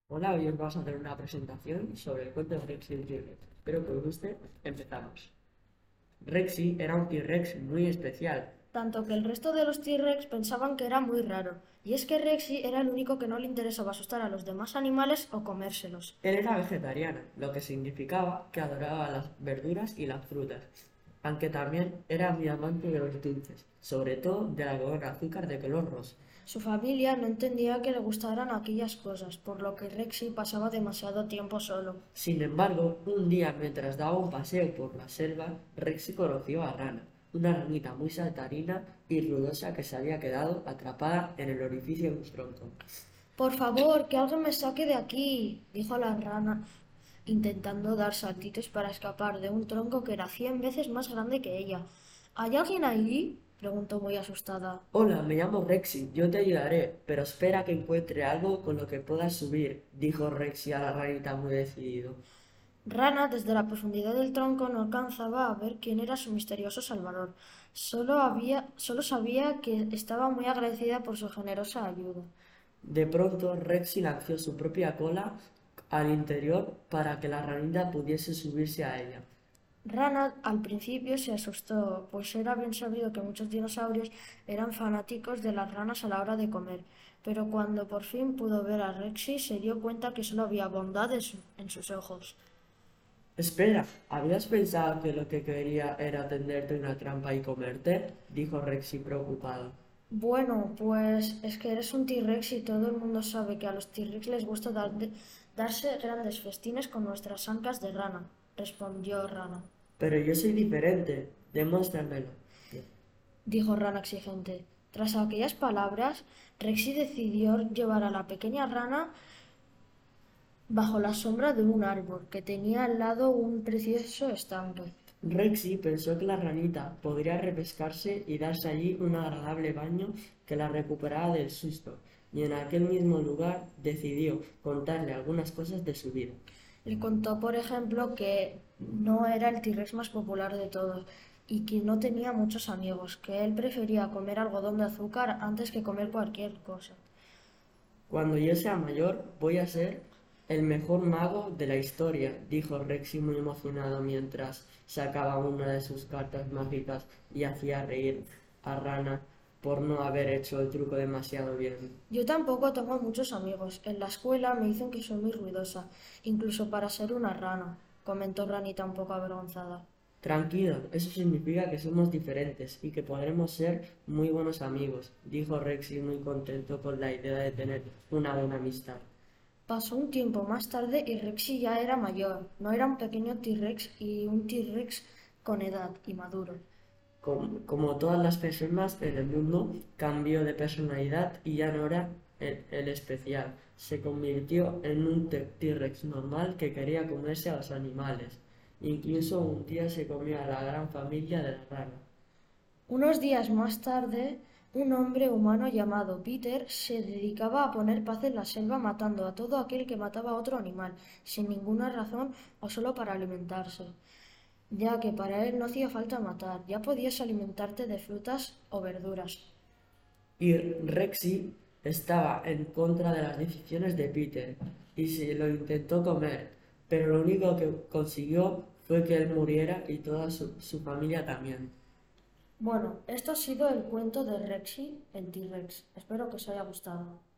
Hola, hoy os vamos a hacer una presentación sobre el cuento de Rexy el T-Rex. Espero que os guste. Empezamos. Rexy era un T-Rex muy especial. Tanto que el resto de los T-Rex pensaban que era muy raro, y es que Rexy era el único que no le interesaba asustar a los demás animales o comérselos. Él era vegetariano, lo que significaba que adoraba las verduras y las frutas, aunque también era muy amante de los dulces, sobre todo de la con azúcar de color rosa. Su familia no entendía que le gustaran aquellas cosas, por lo que Rexy pasaba demasiado tiempo solo. Sin embargo, un día mientras daba un paseo por la selva, Rexy conoció a Rana, una ranita muy saltarina y ruidosa que se había quedado atrapada en el orificio de un tronco. Por favor, que alguien me saque de aquí, dijo la rana, intentando dar saltitos para escapar de un tronco que era 100 veces más grande que ella. ¿Hay alguien ahí? Preguntó muy asustada. Hola, me llamo Rexy, yo te ayudaré, pero espera que encuentre algo con lo que puedas subir, dijo Rexy a la ranita muy decidido. Rana, desde la profundidad del tronco, no alcanzaba a ver quién era su misterioso salvador. Solo sabía que estaba muy agradecida por su generosa ayuda. De pronto, Rexy lanzó su propia cola al interior para que la ranita pudiese subirse a ella. Rana al principio se asustó, pues era bien sabido que muchos dinosaurios eran fanáticos de las ranas a la hora de comer, pero cuando por fin pudo ver a Rexy se dio cuenta que solo había bondad en sus ojos. Espera, ¿habías pensado que lo que quería era tenderte una trampa y comerte? Dijo Rexy preocupado. Bueno, pues es que eres un T-Rex y todo el mundo sabe que a los T-Rex les gusta darse grandes festines con nuestras ancas de rana, respondió Rana. Pero yo soy diferente, demuéstramelo. Dijo Rana exigente. Tras aquellas palabras, Rexy decidió llevar a la pequeña rana bajo la sombra de un árbol que tenía al lado un precioso estanque. Rexy pensó que la ranita podría refrescarse y darse allí un agradable baño que la recuperara del susto, y en aquel mismo lugar decidió contarle algunas cosas de su vida. Le contó, por ejemplo, que no era el T-Rex más popular de todos y que no tenía muchos amigos, que él prefería comer algodón de azúcar antes que comer cualquier cosa. Cuando yo sea mayor, voy a ser el mejor mago de la historia, dijo Rexy muy emocionado mientras sacaba una de sus cartas mágicas y hacía reír a Rana por no haber hecho el truco demasiado bien. Yo tampoco tengo muchos amigos. En la escuela me dicen que soy muy ruidosa, incluso para ser una rana, comentó Ranita un poco avergonzada. Tranquilo, eso significa que somos diferentes y que podremos ser muy buenos amigos, dijo Rexy muy contento con la idea de tener una buena amistad. Pasó un tiempo más tarde y Rexy ya era mayor. No era un pequeño T-Rex y un T-Rex con edad y maduro. Como todas las personas en el mundo, cambió de personalidad y ya no era el especial. Se convirtió en un T-Rex normal que quería comerse a los animales. Incluso un día se comió a la gran familia de la rana. Unos días más tarde, un hombre humano llamado Peter se dedicaba a poner paz en la selva matando a todo aquel que mataba a otro animal, sin ninguna razón o solo para alimentarse, ya que para él no hacía falta matar, ya podías alimentarte de frutas o verduras. Y Rexy estaba en contra de las decisiones de Peter y se lo intentó comer, pero lo único que consiguió fue que él muriera y toda su familia también. Bueno, esto ha sido el cuento de Rexy, el T-Rex. Espero que os haya gustado.